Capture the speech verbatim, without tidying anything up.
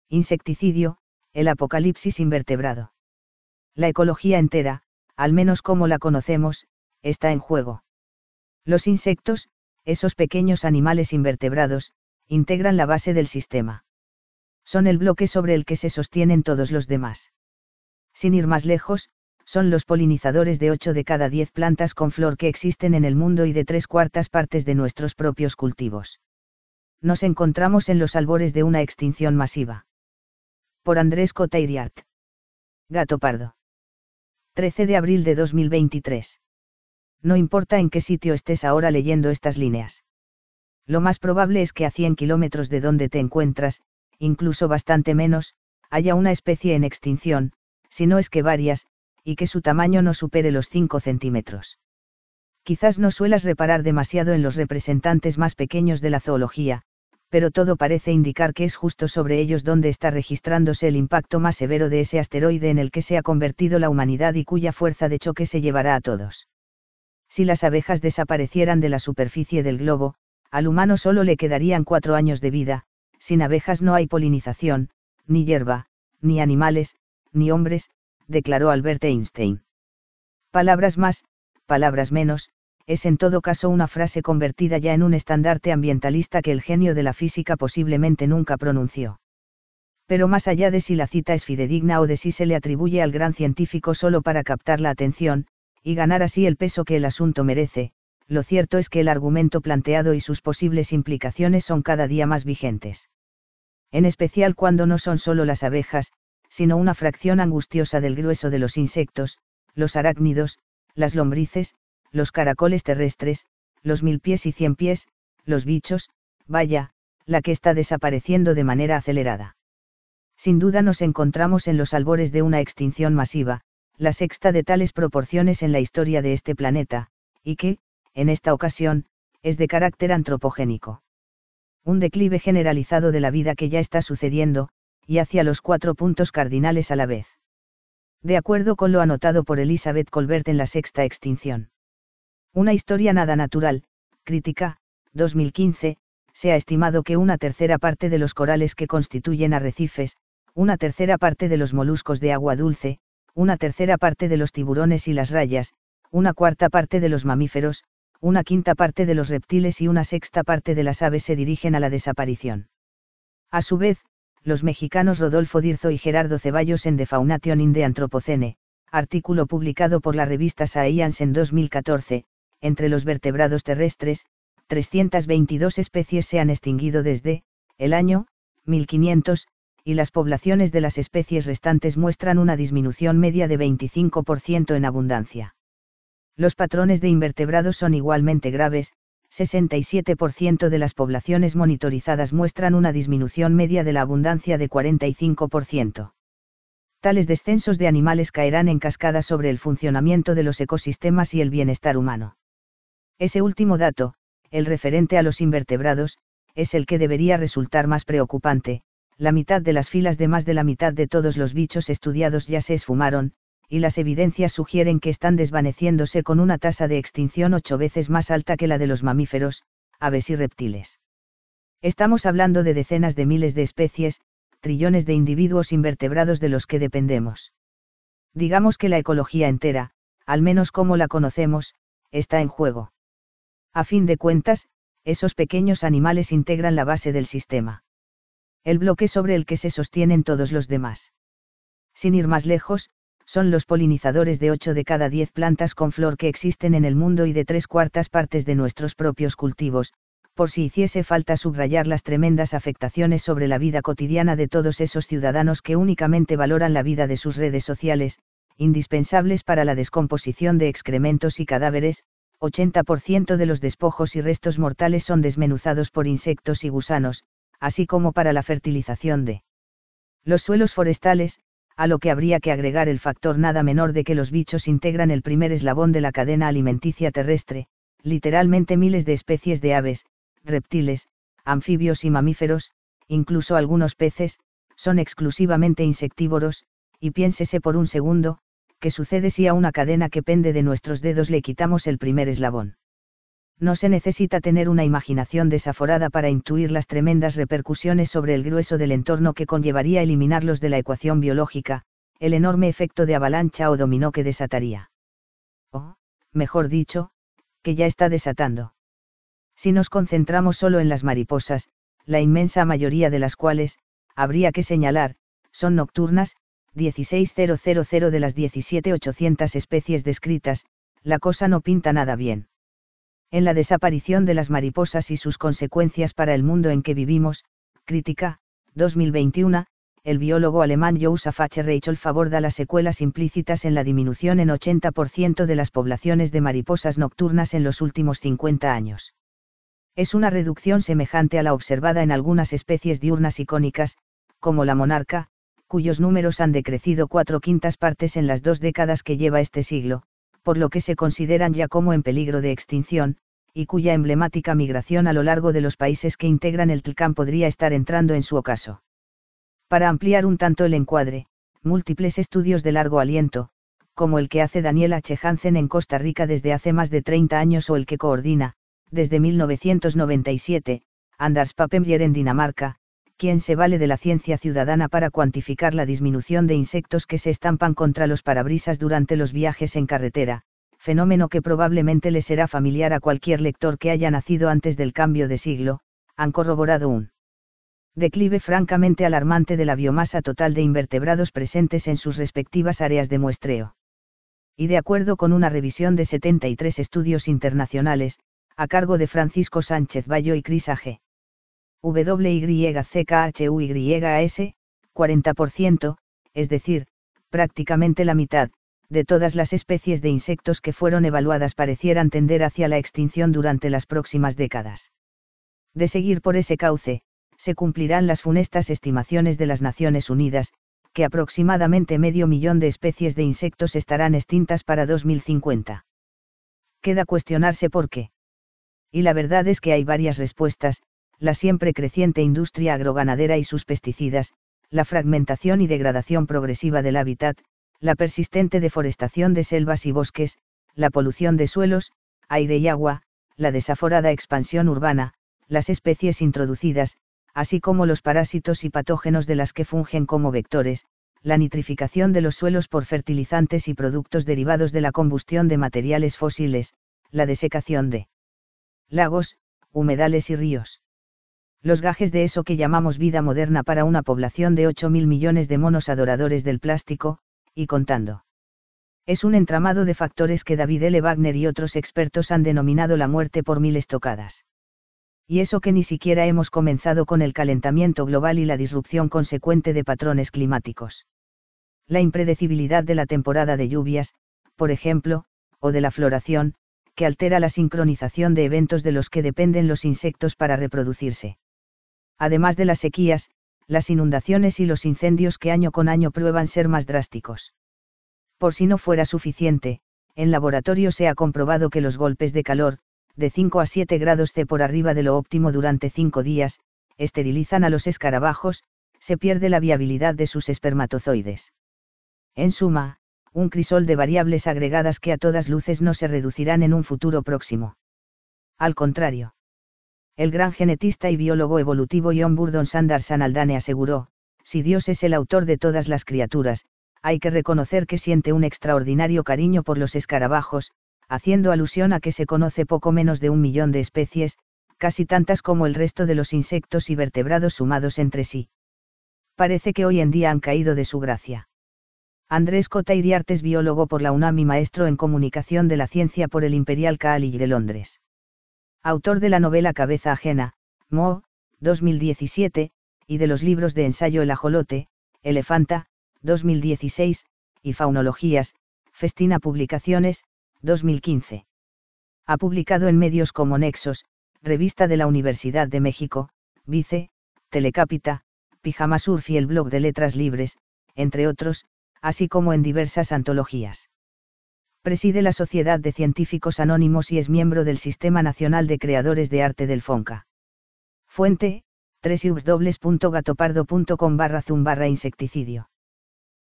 Insecticidio, el apocalipsis invertebrado. La ecología entera, al menos como la conocemos, está en juego. Los insectos, esos pequeños animales invertebrados, integran la base del sistema. Son el bloque sobre el que se sostienen todos los demás. Sin ir más lejos, son los polinizadores de ocho de cada diez plantas con flor que existen en el mundo y de tres cuartas partes de nuestros propios cultivos. Nos encontramos en los albores de una extinción masiva. Por Andrés Cotairiart. Gato Pardo. trece de abril de dos mil veintitrés. No importa en qué sitio estés ahora leyendo estas líneas. Lo más probable es que a cien kilómetros de donde te encuentras, incluso bastante menos, haya una especie en extinción, si no es que varias, y que su tamaño no supere los cinco centímetros. Quizás no suelas reparar demasiado en los representantes más pequeños de la zoología, pero todo parece indicar que es justo sobre ellos donde está registrándose el impacto más severo de ese asteroide en el que se ha convertido la humanidad y cuya fuerza de choque se llevará a todos. Si las abejas desaparecieran de la superficie del globo, al humano solo le quedarían cuatro años de vida. Sin abejas no hay polinización, ni hierba, ni animales, ni hombres, declaró Albert Einstein. Palabras más, palabras menos, es en todo caso una frase convertida ya en un estandarte ambientalista que el genio de la física posiblemente nunca pronunció. Pero más allá de si la cita es fidedigna o de si se le atribuye al gran científico solo para captar la atención, y ganar así el peso que el asunto merece, lo cierto es que el argumento planteado y sus posibles implicaciones son cada día más vigentes. En especial cuando no son solo las abejas, sino una fracción angustiosa del grueso de los insectos, los arácnidos, las lombrices, los caracoles terrestres, los mil pies y cien pies, los bichos, vaya, la que está desapareciendo de manera acelerada. Sin duda nos encontramos en los albores de una extinción masiva, la sexta de tales proporciones en la historia de este planeta, y que, en esta ocasión, es de carácter antropogénico. Un declive generalizado de la vida que ya está sucediendo, y hacia los cuatro puntos cardinales a la vez. De acuerdo con lo anotado por Elizabeth Colbert en La Sexta Extinción. Una historia nada natural, crítica, dos mil quince, se ha estimado que una tercera parte de los corales que constituyen arrecifes, una tercera parte de los moluscos de agua dulce, una tercera parte de los tiburones y las rayas, una cuarta parte de los mamíferos, una quinta parte de los reptiles y una sexta parte de las aves se dirigen a la desaparición. A su vez, los mexicanos Rodolfo Dirzo y Gerardo Ceballos en The Faunation in the Anthropocene, artículo publicado por la revista Science en dos mil catorce, entre los vertebrados terrestres, trescientas veintidós especies se han extinguido desde el año mil quinientos, y las poblaciones de las especies restantes muestran una disminución media de veinticinco por ciento en abundancia. Los patrones de invertebrados son igualmente graves, sesenta y siete por ciento de las poblaciones monitorizadas muestran una disminución media de la abundancia de cuarenta y cinco por ciento. Tales descensos de animales caerán en cascada sobre el funcionamiento de los ecosistemas y el bienestar humano. Ese último dato, el referente a los invertebrados, es el que debería resultar más preocupante. La mitad de las filas de más de la mitad de todos los bichos estudiados ya se esfumaron, y las evidencias sugieren que están desvaneciéndose con una tasa de extinción ocho veces más alta que la de los mamíferos, aves y reptiles. Estamos hablando de decenas de miles de especies, trillones de individuos invertebrados de los que dependemos. Digamos que la ecología entera, al menos como la conocemos, está en juego. A fin de cuentas, esos pequeños animales integran la base del sistema. El bloque sobre el que se sostienen todos los demás. Sin ir más lejos, son los polinizadores de ocho de cada diez plantas con flor que existen en el mundo y de tres cuartas partes de nuestros propios cultivos, por si hiciese falta subrayar las tremendas afectaciones sobre la vida cotidiana de todos esos ciudadanos que únicamente valoran la vida de sus redes sociales, indispensables para la descomposición de excrementos y cadáveres. ochenta por ciento de los despojos y restos mortales son desmenuzados por insectos y gusanos, así como para la fertilización de los suelos forestales, a lo que habría que agregar el factor nada menor de que los bichos integran el primer eslabón de la cadena alimenticia terrestre, literalmente miles de especies de aves, reptiles, anfibios y mamíferos, incluso algunos peces, son exclusivamente insectívoros, y piénsese por un segundo, ¿qué sucede si a una cadena que pende de nuestros dedos le quitamos el primer eslabón? No se necesita tener una imaginación desaforada para intuir las tremendas repercusiones sobre el grueso del entorno que conllevaría eliminarlos de la ecuación biológica, el enorme efecto de avalancha o dominó que desataría. O, mejor dicho, que ya está desatando. Si nos concentramos solo en las mariposas, la inmensa mayoría de las cuales, habría que señalar, son nocturnas, dieciséis mil de las diecisiete mil ochocientas especies descritas, la cosa no pinta nada bien. En la desaparición de las mariposas y sus consecuencias para el mundo en que vivimos, Crítica, dos mil veintiuno, el biólogo alemán Joseph H. Rachel aborda las secuelas implícitas en la disminución en ochenta por ciento de las poblaciones de mariposas nocturnas en los últimos cincuenta años. Es una reducción semejante a la observada en algunas especies diurnas icónicas, como la monarca, cuyos números han decrecido cuatro quintas partes en las dos décadas que lleva este siglo, por lo que se consideran ya como en peligro de extinción, y cuya emblemática migración a lo largo de los países que integran el T L C A M podría estar entrando en su ocaso. Para ampliar un tanto el encuadre, múltiples estudios de largo aliento, como el que hace Daniel H. Hansen en Costa Rica desde hace más de treinta años o el que coordina, desde mil novecientos noventa y siete, Anders Papenmeier en Dinamarca, quien se vale de la ciencia ciudadana para cuantificar la disminución de insectos que se estampan contra los parabrisas durante los viajes en carretera, fenómeno que probablemente le será familiar a cualquier lector que haya nacido antes del cambio de siglo, han corroborado un declive francamente alarmante de la biomasa total de invertebrados presentes en sus respectivas áreas de muestreo. Y de acuerdo con una revisión de setenta y tres estudios internacionales, a cargo de Francisco Sánchez Bayo y Chris A G. W Y C K H U Y A S, cuarenta por ciento, es decir, prácticamente la mitad, de todas las especies de insectos que fueron evaluadas parecieran tender hacia la extinción durante las próximas décadas. De seguir por ese cauce, se cumplirán las funestas estimaciones de las Naciones Unidas, que aproximadamente medio millón de especies de insectos estarán extintas para dos mil cincuenta. Queda cuestionarse por qué. Y la verdad es que hay varias respuestas: la siempre creciente industria agroganadera y sus pesticidas, la fragmentación y degradación progresiva del hábitat, la persistente deforestación de selvas y bosques, la polución de suelos, aire y agua, la desaforada expansión urbana, las especies introducidas, así como los parásitos y patógenos de las que fungen como vectores, la nitrificación de los suelos por fertilizantes y productos derivados de la combustión de materiales fósiles, la desecación de lagos, humedales y ríos. Los gajes de eso que llamamos vida moderna para una población de ocho mil millones de monos adoradores del plástico, y contando. Es un entramado de factores que David L. Wagner y otros expertos han denominado la muerte por mil estocadas. Y eso que ni siquiera hemos comenzado con el calentamiento global y la disrupción consecuente de patrones climáticos. La impredecibilidad de la temporada de lluvias, por ejemplo, o de la floración, que altera la sincronización de eventos de los que dependen los insectos para reproducirse. Además de las sequías, las inundaciones y los incendios que año con año prueban ser más drásticos. Por si no fuera suficiente, en laboratorio se ha comprobado que los golpes de calor, de cinco a siete grados C por arriba de lo óptimo durante cinco días, esterilizan a los escarabajos, se pierde la viabilidad de sus espermatozoides. En suma, un crisol de variables agregadas que a todas luces no se reducirán en un futuro próximo. Al contrario. El gran genetista y biólogo evolutivo John Burdon Sanderson Haldane aseguró: si Dios es el autor de todas las criaturas, hay que reconocer que siente un extraordinario cariño por los escarabajos, haciendo alusión a que se conoce poco menos de un millón de especies, casi tantas como el resto de los insectos y vertebrados sumados entre sí. Parece que hoy en día han caído de su gracia. Andrés Cota Iriartes, biólogo por la UNAM y maestro en comunicación de la ciencia por el Imperial College de Londres. Autor de la novela Cabeza Ajena, Mo, dos mil diecisiete, y de los libros de ensayo El ajolote, Elefanta, dos mil dieciséis, y Faunologías, Festina Publicaciones, dos mil quince. Ha publicado en medios como Nexos, Revista de la Universidad de México, Vice, Telecápita, Pijama Surf y el blog de Letras Libres, entre otros, así como en diversas antologías. Preside la Sociedad de Científicos Anónimos y es miembro del Sistema Nacional de Creadores de Arte del FONCA. Fuente, doble u doble u doble u punto gatopardo punto com barra zoom barra insecticidio.